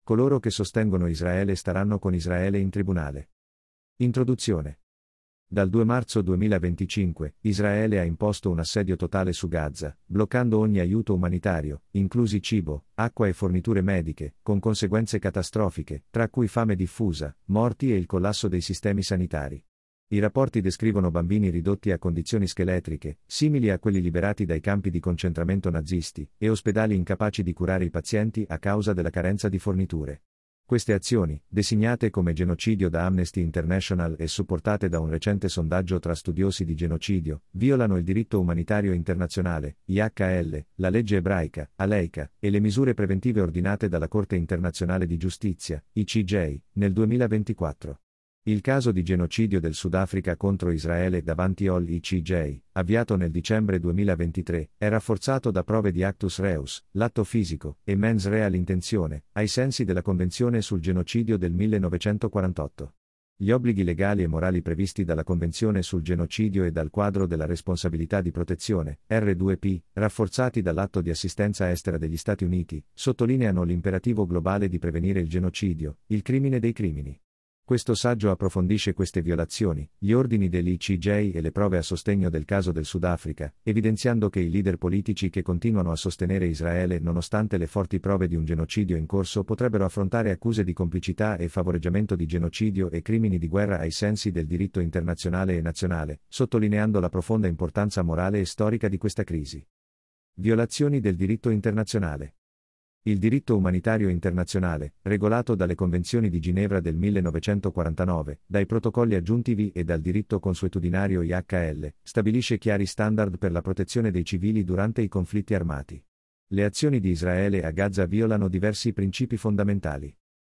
Coloro che sostengono Israele staranno con Israele in tribunale. Introduzione. Dal 2 marzo 2025, Israele ha imposto un assedio totale su Gaza, bloccando ogni aiuto umanitario, inclusi cibo, acqua e forniture mediche, con conseguenze catastrofiche, tra cui fame diffusa, morti e il collasso dei sistemi sanitari. I rapporti descrivono bambini ridotti a condizioni scheletriche, simili a quelli liberati dai campi di concentramento nazisti, e ospedali incapaci di curare i pazienti a causa della carenza di forniture. Queste azioni, designate come genocidio da Amnesty International e supportate da un recente sondaggio tra studiosi di genocidio, violano il diritto umanitario internazionale, IHL, la legge ebraica, Aleika, e le misure preventive ordinate dalla Corte internazionale di giustizia, ICJ, nel 2024. Il caso di genocidio del Sudafrica contro Israele davanti all'ICJ, avviato nel dicembre 2023, è rafforzato da prove di actus reus, l'atto fisico, e mens rea l'intenzione, ai sensi della Convenzione sul genocidio del 1948. Gli obblighi legali e morali previsti dalla Convenzione sul genocidio e dal quadro della responsabilità di protezione, R2P, rafforzati dall'atto di assistenza estera degli Stati Uniti, sottolineano l'imperativo globale di prevenire il genocidio, il crimine dei crimini. Questo saggio approfondisce queste violazioni, gli ordini dell'ICJ e le prove a sostegno del caso del Sudafrica, evidenziando che i leader politici che continuano a sostenere Israele nonostante le forti prove di un genocidio in corso potrebbero affrontare accuse di complicità e favoreggiamento di genocidio e crimini di guerra ai sensi del diritto internazionale e nazionale, sottolineando la profonda importanza morale e storica di questa crisi. Violazioni del diritto internazionale. Il diritto umanitario internazionale, regolato dalle Convenzioni di Ginevra del 1949, dai protocolli aggiuntivi e dal diritto consuetudinario IHL, stabilisce chiari standard per la protezione dei civili durante i conflitti armati. Le azioni di Israele a Gaza violano diversi principi fondamentali.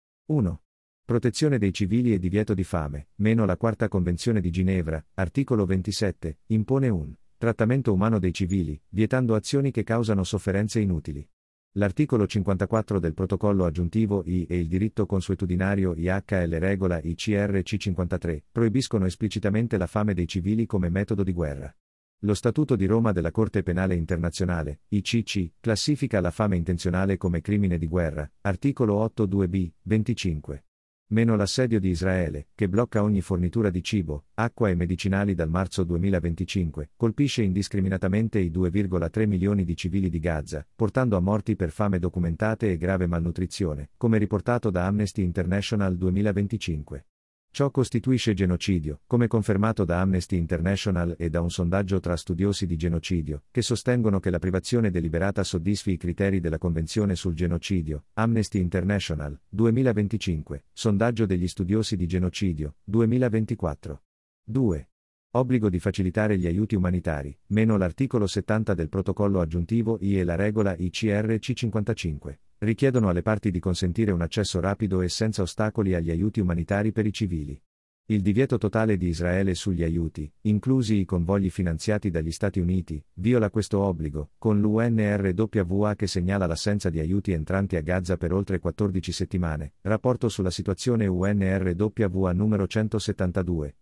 1. Protezione dei civili e divieto di fame, meno la Quarta Convenzione di Ginevra, articolo 27, impone un trattamento umano dei civili, vietando azioni che causano sofferenze inutili. L'articolo 54 del protocollo aggiuntivo I e il diritto consuetudinario IHL regola ICRC 53 proibiscono esplicitamente la fame dei civili come metodo di guerra. Lo Statuto di Roma della Corte Penale Internazionale, ICC, classifica la fame intenzionale come crimine di guerra, articolo 8-2b, 25. Meno l'assedio di Israele, che blocca ogni fornitura di cibo, acqua e medicinali dal marzo 2025, colpisce indiscriminatamente i 2,3 milioni di civili di Gaza, portando a morti per fame documentate e grave malnutrizione, come riportato da Amnesty International 2025. Ciò costituisce genocidio, come confermato da Amnesty International e da un sondaggio tra studiosi di genocidio, che sostengono che la privazione deliberata soddisfi i criteri della Convenzione sul genocidio, Amnesty International, 2025, sondaggio degli studiosi di genocidio, 2024. 2. Obbligo di facilitare gli aiuti umanitari, meno l'articolo 70 del protocollo aggiuntivo I e la regola ICRC 55. Richiedono alle parti di consentire un accesso rapido e senza ostacoli agli aiuti umanitari per i civili. Il divieto totale di Israele sugli aiuti, inclusi i convogli finanziati dagli Stati Uniti, viola questo obbligo, con l'UNRWA che segnala l'assenza di aiuti entranti a Gaza per oltre 14 settimane, rapporto sulla situazione UNRWA numero 172,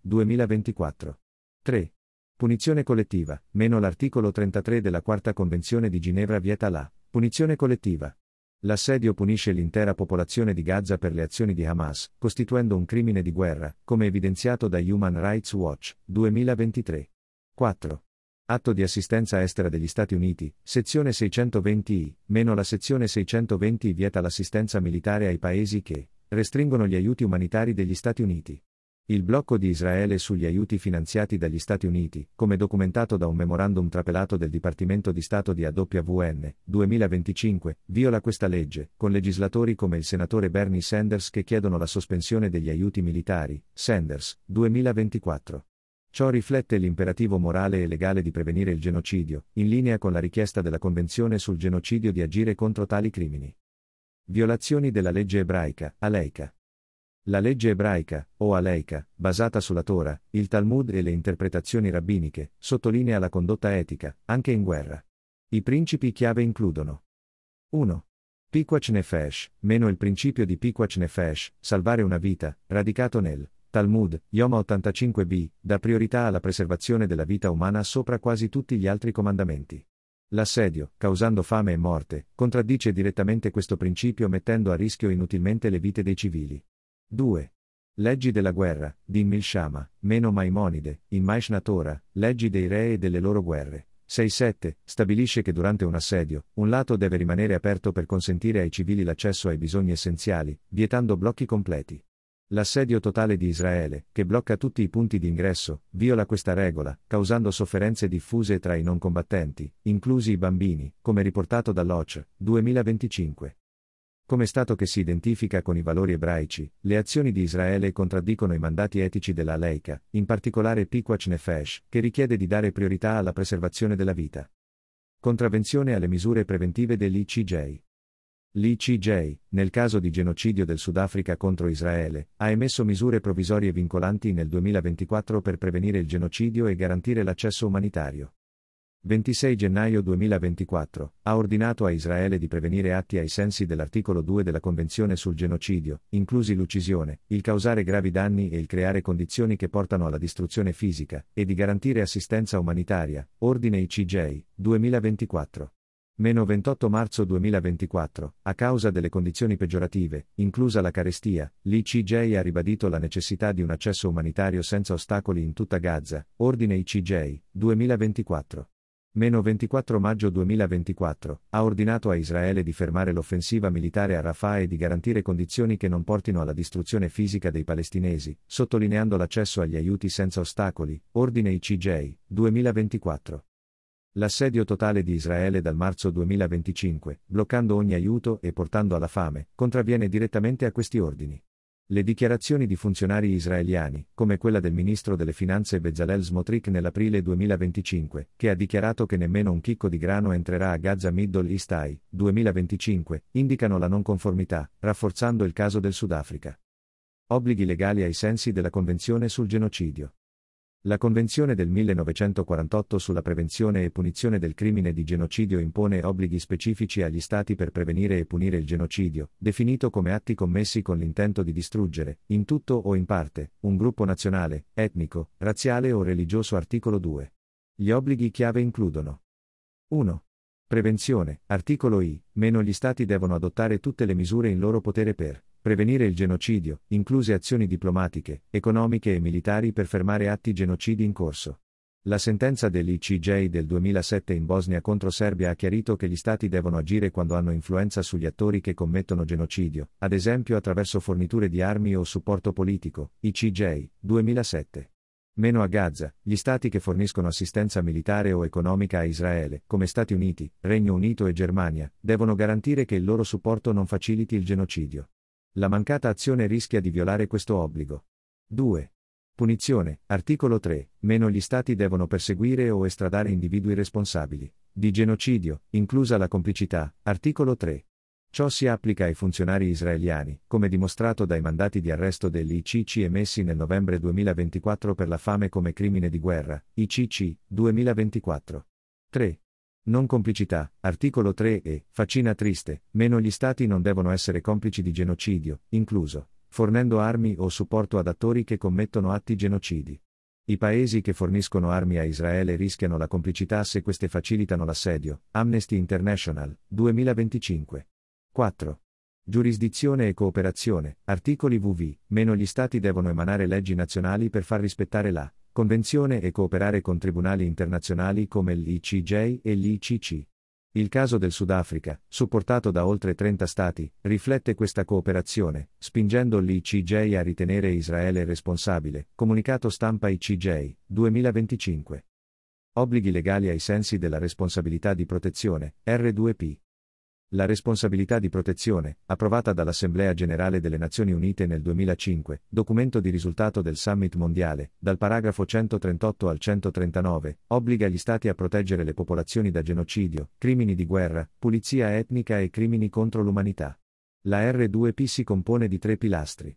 2024. 3. Punizione collettiva, meno l'articolo 33 della Quarta Convenzione di Ginevra vieta la punizione collettiva. L'assedio punisce l'intera popolazione di Gaza per le azioni di Hamas, costituendo un crimine di guerra, come evidenziato da Human Rights Watch, 2023. 4. Atto di assistenza estera degli Stati Uniti, sezione 620I, meno la sezione 620 vieta l'assistenza militare ai paesi che restringono gli aiuti umanitari degli Stati Uniti. Il blocco di Israele sugli aiuti finanziati dagli Stati Uniti, come documentato da un memorandum trapelato del Dipartimento di Stato di AWN, 2025, viola questa legge, con legislatori come il senatore Bernie Sanders che chiedono la sospensione degli aiuti militari, Sanders, 2024. Ciò riflette l'imperativo morale e legale di prevenire il genocidio, in linea con la richiesta della Convenzione sul genocidio di agire contro tali crimini. Violazioni della legge ebraica, Aleika. La legge ebraica, o Aleika, basata sulla Torah, il Talmud e le interpretazioni rabbiniche, sottolinea la condotta etica, anche in guerra. I principi chiave includono 1. Pikuach Nefesh, meno il principio di Pikuach Nefesh, salvare una vita, radicato nel Talmud, Yoma 85b, dà priorità alla preservazione della vita umana sopra quasi tutti gli altri comandamenti. L'assedio, causando fame e morte, contraddice direttamente questo principio mettendo a rischio inutilmente le vite dei civili. 2. Leggi della guerra, di Milshama, meno Maimonide, in Mishnah Torah, leggi dei re e delle loro guerre. 6-7, stabilisce che durante un assedio, un lato deve rimanere aperto per consentire ai civili l'accesso ai bisogni essenziali, vietando blocchi completi. L'assedio totale di Israele, che blocca tutti i punti di ingresso, viola questa regola, causando sofferenze diffuse tra i non combattenti, inclusi i bambini, come riportato dall'OCH, 2025. Come Stato che si identifica con i valori ebraici, le azioni di Israele contraddicono i mandati etici della Aleika, in particolare Pikuach Nefesh, che richiede di dare priorità alla preservazione della vita. Contravvenzione alle misure preventive dell'ICJ. L'ICJ, nel caso di genocidio del Sudafrica contro Israele, ha emesso misure provvisorie vincolanti nel 2024 per prevenire il genocidio e garantire l'accesso umanitario. 26 gennaio 2024, ha ordinato a Israele di prevenire atti ai sensi dell'articolo 2 della Convenzione sul genocidio, inclusi l'uccisione, il causare gravi danni e il creare condizioni che portano alla distruzione fisica, e di garantire assistenza umanitaria, ordine ICJ, 2024. 28 marzo 2024, a causa delle condizioni peggiorative, inclusa la carestia, l'ICJ ha ribadito la necessità di un accesso umanitario senza ostacoli in tutta Gaza, ordine ICJ, 2024. 24 maggio 2024, ha ordinato a Israele di fermare l'offensiva militare a Rafah e di garantire condizioni che non portino alla distruzione fisica dei palestinesi, sottolineando l'accesso agli aiuti senza ostacoli, ordine ICJ, 2024. L'assedio totale di Israele dal marzo 2025, bloccando ogni aiuto e portando alla fame, contravviene direttamente a questi ordini. Le dichiarazioni di funzionari israeliani, come quella del ministro delle finanze Bezalel Smotrich nell'aprile 2025, che ha dichiarato che nemmeno un chicco di grano entrerà a Gaza Middle East Eye, 2025, indicano la non conformità, rafforzando il caso del Sudafrica. Obblighi legali ai sensi della Convenzione sul genocidio. La Convenzione del 1948 sulla prevenzione e punizione del crimine di genocidio impone obblighi specifici agli Stati per prevenire e punire il genocidio, definito come atti commessi con l'intento di distruggere, in tutto o in parte, un gruppo nazionale, etnico, razziale o religioso. Articolo 2. Gli obblighi chiave includono 1. Prevenzione, articolo I, meno gli Stati devono adottare tutte le misure in loro potere per prevenire il genocidio, incluse azioni diplomatiche, economiche e militari per fermare atti genocidi in corso. La sentenza dell'ICJ del 2007 in Bosnia contro Serbia ha chiarito che gli Stati devono agire quando hanno influenza sugli attori che commettono genocidio, ad esempio attraverso forniture di armi o supporto politico, ICJ, 2007. Meno a Gaza, gli Stati che forniscono assistenza militare o economica a Israele, come Stati Uniti, Regno Unito e Germania, devono garantire che il loro supporto non faciliti il genocidio. La mancata azione rischia di violare questo obbligo. 2. Punizione, articolo 3, meno gli Stati devono perseguire o estradare individui responsabili di genocidio, inclusa la complicità, articolo 3. Ciò si applica ai funzionari israeliani, come dimostrato dai mandati di arresto dell'ICC emessi nel novembre 2024 per la fame come crimine di guerra, ICC, 2024. 3. Non complicità, articolo 3 e, faccina triste, meno gli Stati non devono essere complici di genocidio, incluso, fornendo armi o supporto ad attori che commettono atti genocidi. I paesi che forniscono armi a Israele rischiano la complicità se queste facilitano l'assedio, Amnesty International, 2025. 4. Giurisdizione e cooperazione, articoli VV, meno gli Stati devono emanare leggi nazionali per far rispettare la Convenzione e cooperare con tribunali internazionali come l'ICJ e l'ICC. Il caso del Sudafrica, supportato da oltre 30 Stati, riflette questa cooperazione, spingendo l'ICJ a ritenere Israele responsabile. Comunicato stampa ICJ, 2025. Obblighi legali ai sensi della responsabilità di protezione, R2P. La responsabilità di protezione, approvata dall'Assemblea Generale delle Nazioni Unite nel 2005, documento di risultato del Summit mondiale, dal paragrafo 138 al 139, obbliga gli Stati a proteggere le popolazioni da genocidio, crimini di guerra, pulizia etnica e crimini contro l'umanità. La R2P si compone di 3 pilastri.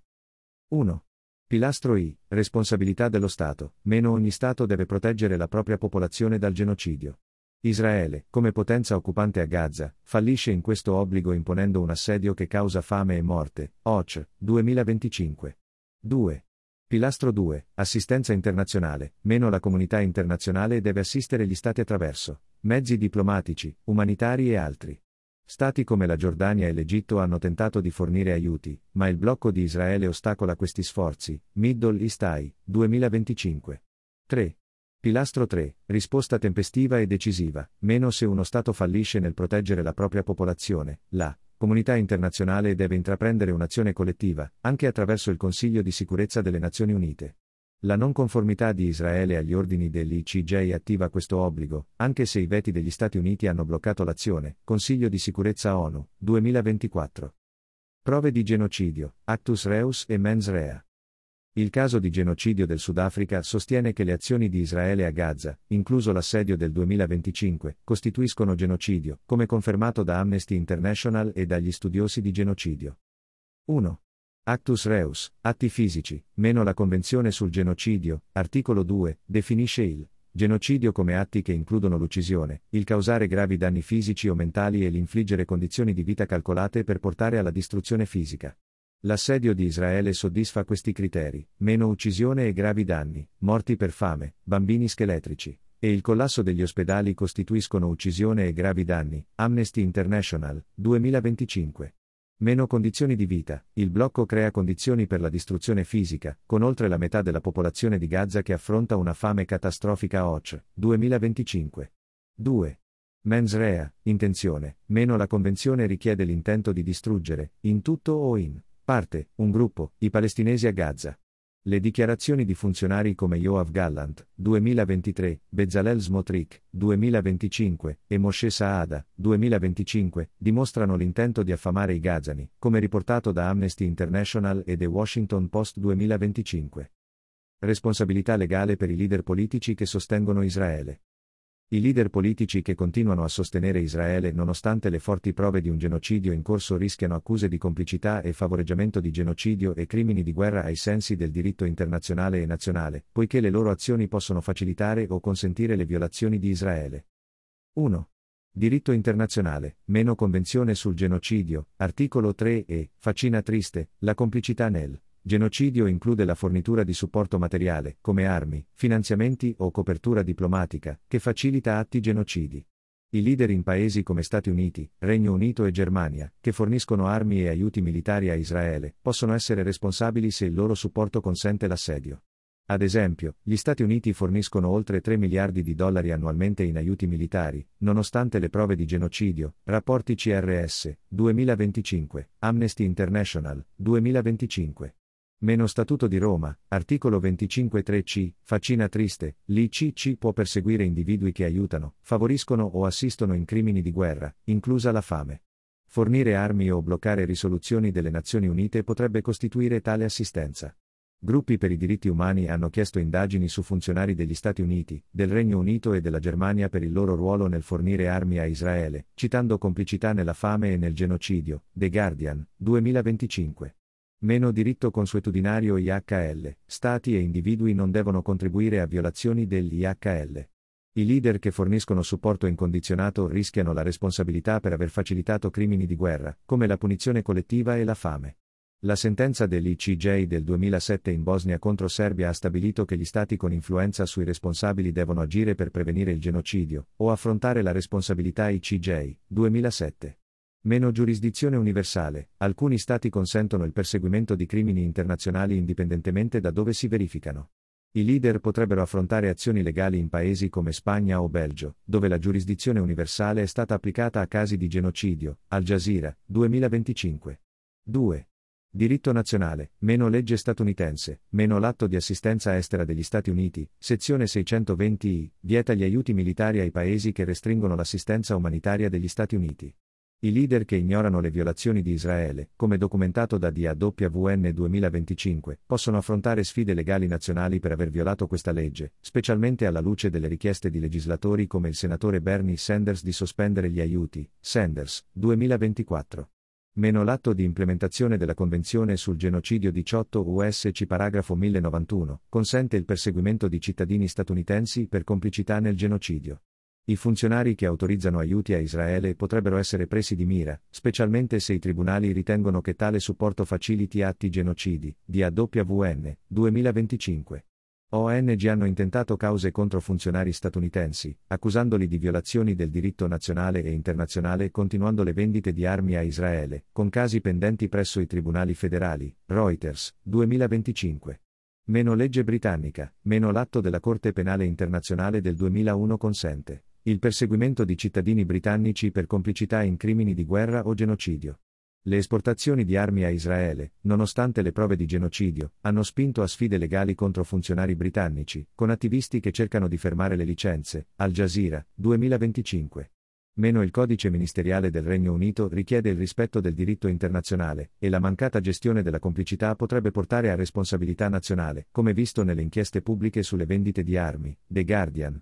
1. Pilastro I, responsabilità dello Stato, meno ogni Stato deve proteggere la propria popolazione dal genocidio. Israele, come potenza occupante a Gaza, fallisce in questo obbligo imponendo un assedio che causa fame e morte, OCH, 2025. 2. Pilastro 2, assistenza internazionale, meno la comunità internazionale deve assistere gli Stati attraverso mezzi diplomatici, umanitari e altri. Stati come la Giordania e l'Egitto hanno tentato di fornire aiuti, ma il blocco di Israele ostacola questi sforzi. Middle East Eye, 2025. 3. Pilastro 3. Risposta tempestiva e decisiva, meno se uno Stato fallisce nel proteggere la propria popolazione. La comunità internazionale deve intraprendere un'azione collettiva, anche attraverso il Consiglio di sicurezza delle Nazioni Unite. La non conformità di Israele agli ordini dell'ICJ attiva questo obbligo, anche se i veti degli Stati Uniti hanno bloccato l'azione. Consiglio di sicurezza ONU, 2024. Prove di genocidio, Actus Reus e Mens Rea. Il caso di genocidio del Sudafrica sostiene che le azioni di Israele a Gaza, incluso l'assedio del 2025, costituiscono genocidio, come confermato da Amnesty International e dagli studiosi di genocidio. 1. Actus Reus, atti fisici, meno la Convenzione sul genocidio, articolo 2, definisce il genocidio come atti che includono l'uccisione, il causare gravi danni fisici o mentali e l'infliggere condizioni di vita calcolate per portare alla distruzione fisica. L'assedio di Israele soddisfa questi criteri, meno uccisione e gravi danni, morti per fame, bambini scheletrici, e il collasso degli ospedali costituiscono uccisione e gravi danni. Amnesty International, 2025. Meno condizioni di vita, il blocco crea condizioni per la distruzione fisica, con oltre la metà della popolazione di Gaza che affronta una fame catastrofica. OCH, 2025. 2. Mens rea, intenzione, meno la Convenzione richiede l'intento di distruggere, in tutto o in parte, un gruppo, i palestinesi a Gaza. Le dichiarazioni di funzionari come Yoav Gallant, 2023, Bezalel Smotrich, 2025, e Moshe Saada, 2025, dimostrano l'intento di affamare i gazani, come riportato da Amnesty International e The Washington Post 2025. Responsabilità legale per i leader politici che sostengono Israele. I leader politici che continuano a sostenere Israele nonostante le forti prove di un genocidio in corso rischiano accuse di complicità e favoreggiamento di genocidio e crimini di guerra ai sensi del diritto internazionale e nazionale, poiché le loro azioni possono facilitare o consentire le violazioni di Israele. 1. Diritto internazionale, meno Convenzione sul genocidio, articolo 3 e, faccina triste, la complicità nel genocidio include la fornitura di supporto materiale, come armi, finanziamenti o copertura diplomatica, che facilita atti genocidi. I leader in paesi come Stati Uniti, Regno Unito e Germania, che forniscono armi e aiuti militari a Israele, possono essere responsabili se il loro supporto consente l'assedio. Ad esempio, gli Stati Uniti forniscono oltre 3 miliardi di dollari annualmente in aiuti militari, nonostante le prove di genocidio. Rapporti CRS, 2025, Amnesty International, 2025. Meno Statuto di Roma, articolo 25.3c, faccina triste, l'ICC può perseguire individui che aiutano, favoriscono o assistono in crimini di guerra, inclusa la fame. Fornire armi o bloccare risoluzioni delle Nazioni Unite potrebbe costituire tale assistenza. Gruppi per i diritti umani hanno chiesto indagini su funzionari degli Stati Uniti, del Regno Unito e della Germania per il loro ruolo nel fornire armi a Israele, citando complicità nella fame e nel genocidio. The Guardian, 2025. Meno diritto consuetudinario IHL, Stati e individui non devono contribuire a violazioni dell'IHL. I leader che forniscono supporto incondizionato rischiano la responsabilità per aver facilitato crimini di guerra, come la punizione collettiva e la fame. La sentenza dell'ICJ del 2007 in Bosnia contro Serbia ha stabilito che gli Stati con influenza sui responsabili devono agire per prevenire il genocidio, o affrontare la responsabilità. ICJ, 2007. Meno giurisdizione universale, alcuni Stati consentono il perseguimento di crimini internazionali indipendentemente da dove si verificano. I leader potrebbero affrontare azioni legali in paesi come Spagna o Belgio, dove la giurisdizione universale è stata applicata a casi di genocidio. Al Jazeera, 2025. 2. Diritto nazionale, meno legge statunitense, meno l'atto di assistenza estera degli Stati Uniti, sezione 620I, vieta gli aiuti militari ai paesi che restringono l'assistenza umanitaria degli Stati Uniti. I leader che ignorano le violazioni di Israele, come documentato da DAWN 2025, possono affrontare sfide legali nazionali per aver violato questa legge, specialmente alla luce delle richieste di legislatori come il senatore Bernie Sanders di sospendere gli aiuti. Sanders, 2024. Meno l'atto di implementazione della Convenzione sul genocidio 18 USC paragrafo 1091, consente il perseguimento di cittadini statunitensi per complicità nel genocidio. I funzionari che autorizzano aiuti a Israele potrebbero essere presi di mira, specialmente se i tribunali ritengono che tale supporto faciliti atti genocidi. DAWN, 2025. ONG hanno intentato cause contro funzionari statunitensi, accusandoli di violazioni del diritto nazionale e internazionale e continuando le vendite di armi a Israele, con casi pendenti presso i tribunali federali. Reuters, 2025. Meno legge britannica, meno l'atto della Corte Penale Internazionale del 2001 consente il perseguimento di cittadini britannici per complicità in crimini di guerra o genocidio. Le esportazioni di armi a Israele, nonostante le prove di genocidio, hanno spinto a sfide legali contro funzionari britannici, con attivisti che cercano di fermare le licenze. Al Jazeera, 2025. Meno il codice ministeriale del Regno Unito richiede il rispetto del diritto internazionale, e la mancata gestione della complicità potrebbe portare a responsabilità nazionale, come visto nelle inchieste pubbliche sulle vendite di armi. The Guardian,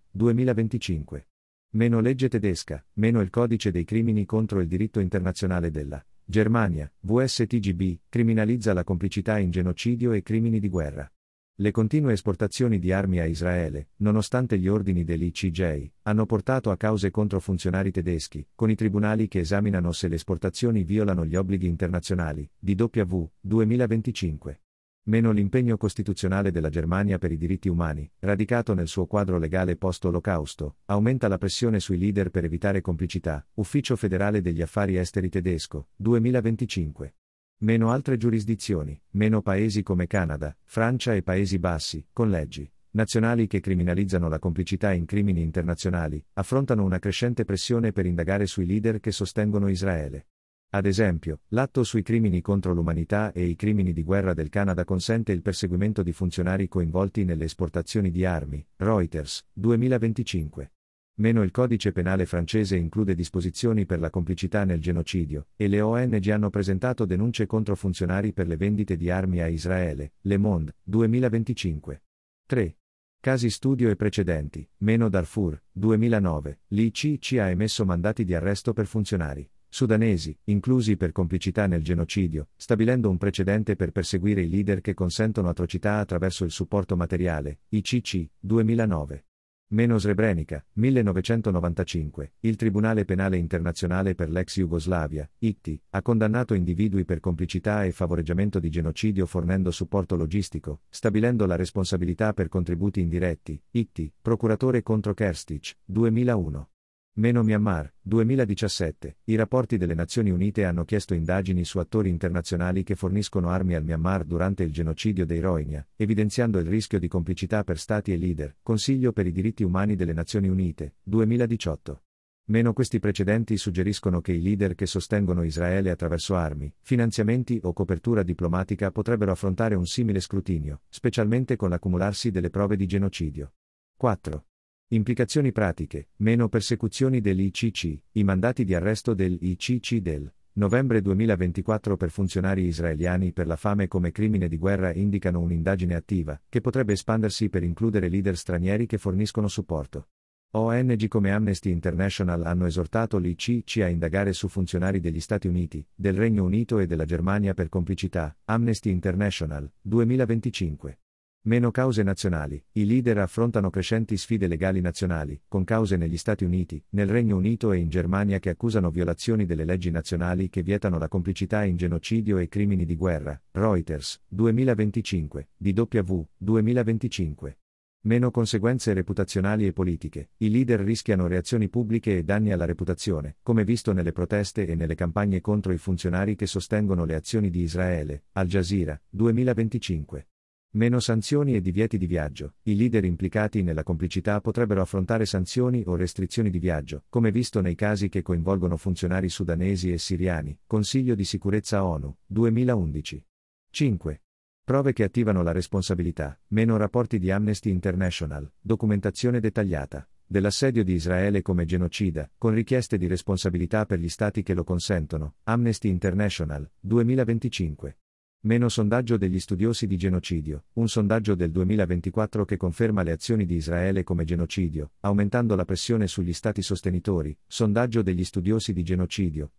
2025. Meno legge tedesca, meno il codice dei crimini contro il diritto internazionale della Germania, VSTGB, criminalizza la complicità in genocidio e crimini di guerra. Le continue esportazioni di armi a Israele, nonostante gli ordini dell'ICJ, hanno portato a cause contro funzionari tedeschi, con i tribunali che esaminano se le esportazioni violano gli obblighi internazionali. DW, 2025. Meno l'impegno costituzionale della Germania per i diritti umani, radicato nel suo quadro legale post-Olocausto, aumenta la pressione sui leader per evitare complicità. Ufficio federale degli affari esteri tedesco, 2025. Meno altre giurisdizioni, meno paesi come Canada, Francia e Paesi Bassi, con leggi nazionali che criminalizzano la complicità in crimini internazionali, affrontano una crescente pressione per indagare sui leader che sostengono Israele. Ad esempio, l'atto sui crimini contro l'umanità e i crimini di guerra del Canada consente il perseguimento di funzionari coinvolti nelle esportazioni di armi. Reuters, 2025. Meno il codice penale francese include disposizioni per la complicità nel genocidio, e le ONG hanno presentato denunce contro funzionari per le vendite di armi a Israele. Le Monde, 2025. 3. Casi studio e precedenti. Meno Darfur, 2009. L'ICC ha emesso mandati di arresto per funzionari sudanesi, inclusi per complicità nel genocidio, stabilendo un precedente per perseguire i leader che consentono atrocità attraverso il supporto materiale. ICC, 2009. Meno Srebrenica, 1995. Il Tribunale Penale Internazionale per l'ex Jugoslavia, ICTY, ha condannato individui per complicità e favoreggiamento di genocidio fornendo supporto logistico, stabilendo la responsabilità per contributi indiretti. ICTY, procuratore contro Kerstich, 2001. Meno Myanmar, 2017. I rapporti delle Nazioni Unite hanno chiesto indagini su attori internazionali che forniscono armi al Myanmar durante il genocidio dei Rohingya, evidenziando il rischio di complicità per stati e leader. Consiglio per i diritti umani delle Nazioni Unite, 2018. Meno questi precedenti suggeriscono che i leader che sostengono Israele attraverso armi, finanziamenti o copertura diplomatica potrebbero affrontare un simile scrutinio, specialmente con l'accumularsi delle prove di genocidio. 4. Implicazioni pratiche, meno persecuzioni dell'ICC. I mandati di arresto dell'ICC del novembre 2024 per funzionari israeliani per la fame come crimine di guerra indicano un'indagine attiva, che potrebbe espandersi per includere leader stranieri che forniscono supporto. ONG come Amnesty International hanno esortato l'ICC a indagare su funzionari degli Stati Uniti, del Regno Unito e della Germania per complicità. Amnesty International, 2025. Meno cause nazionali. I leader affrontano crescenti sfide legali nazionali, con cause negli Stati Uniti, nel Regno Unito e in Germania che accusano violazioni delle leggi nazionali che vietano la complicità in genocidio e crimini di guerra. Reuters, 2025. DW, 2025. Meno conseguenze reputazionali e politiche. I leader rischiano reazioni pubbliche e danni alla reputazione, come visto nelle proteste e nelle campagne contro i funzionari che sostengono le azioni di Israele. Al Jazeera, 2025. Meno sanzioni e divieti di viaggio. I leader implicati nella complicità potrebbero affrontare sanzioni o restrizioni di viaggio, come visto nei casi che coinvolgono funzionari sudanesi e siriani. Consiglio di sicurezza ONU, 2011. 5. Prove che attivano la responsabilità. Meno rapporti di Amnesty International. Documentazione dettagliata dell'assedio di Israele come genocida, con richieste di responsabilità per gli stati che lo consentono. Amnesty International, 2025. Meno sondaggio degli studiosi di genocidio, un sondaggio del 2024 che conferma le azioni di Israele come genocidio, aumentando la pressione sugli stati sostenitori. Sondaggio degli studiosi di genocidio,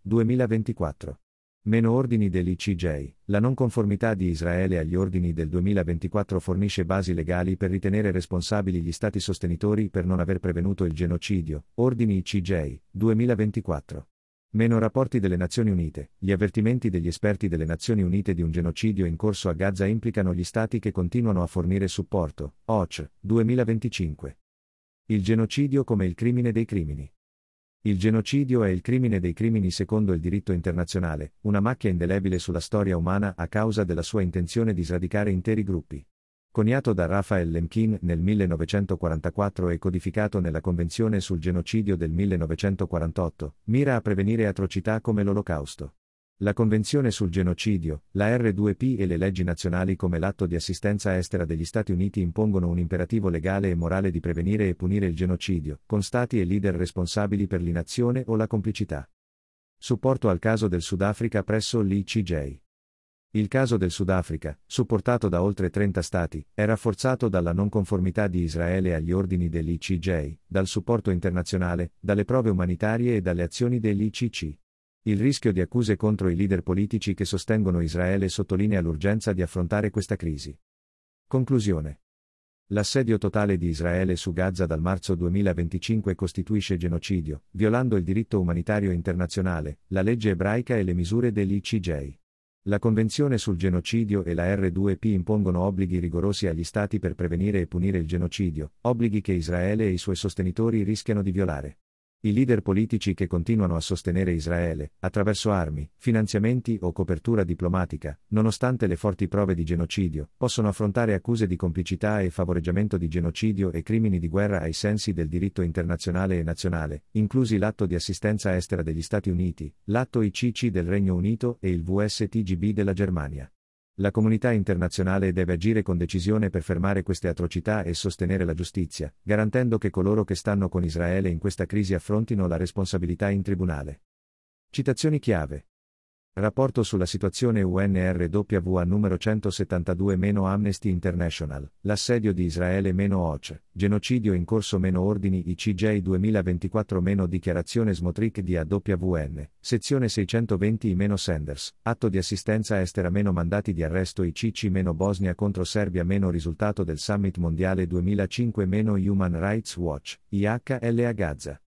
2024. Meno ordini dell'ICJ. La non conformità di Israele agli ordini del 2024 fornisce basi legali per ritenere responsabili gli stati sostenitori per non aver prevenuto il genocidio. Ordini ICJ, 2024. Meno rapporti delle Nazioni Unite. Gli avvertimenti degli esperti delle Nazioni Unite di un genocidio in corso a Gaza implicano gli Stati che continuano a fornire supporto. OCH, 2025. Il genocidio come il crimine dei crimini. Il genocidio è il crimine dei crimini secondo il diritto internazionale, una macchia indelebile sulla storia umana a causa della sua intenzione di sradicare interi gruppi. Coniato da Raphael Lemkin nel 1944 e codificato nella Convenzione sul genocidio del 1948, mira a prevenire atrocità come l'Olocausto. La Convenzione sul genocidio, la R2P e le leggi nazionali come l'atto di assistenza estera degli Stati Uniti impongono un imperativo legale e morale di prevenire e punire il genocidio, con Stati e leader responsabili per l'inazione o la complicità. Supporto al caso del Sudafrica presso l'ICJ. Il caso del Sudafrica, supportato da oltre 30 Stati, è rafforzato dalla non conformità di Israele agli ordini dell'ICJ, dal supporto internazionale, dalle prove umanitarie e dalle azioni dell'ICC. Il rischio di accuse contro i leader politici che sostengono Israele sottolinea l'urgenza di affrontare questa crisi. Conclusione. L'assedio totale di Israele su Gaza dal marzo 2025 costituisce genocidio, violando il diritto umanitario internazionale, la legge ebraica e le misure dell'ICJ. La Convenzione sul genocidio e la R2P impongono obblighi rigorosi agli Stati per prevenire e punire il genocidio, obblighi che Israele e i suoi sostenitori rischiano di violare. I leader politici che continuano a sostenere Israele, attraverso armi, finanziamenti o copertura diplomatica, nonostante le forti prove di genocidio, possono affrontare accuse di complicità e favoreggiamento di genocidio e crimini di guerra ai sensi del diritto internazionale e nazionale, inclusi l'atto di assistenza estera degli Stati Uniti, l'atto ICC del Regno Unito e il VSTGB della Germania. La comunità internazionale deve agire con decisione per fermare queste atrocità e sostenere la giustizia, garantendo che coloro che stanno con Israele in questa crisi affrontino la responsabilità in tribunale. Citazioni chiave. Rapporto sulla situazione UNRWA numero 172-Amnesty International, l'assedio di Israele-OCH, genocidio in corso-ordini ICJ 2024-dichiarazione Smotrich di AWN, sezione 620-Sanders, atto di assistenza estera-mandati di arresto ICC-Bosnia contro Serbia-risultato del Summit Mondiale 2005-Human Rights Watch, IHL a Gaza.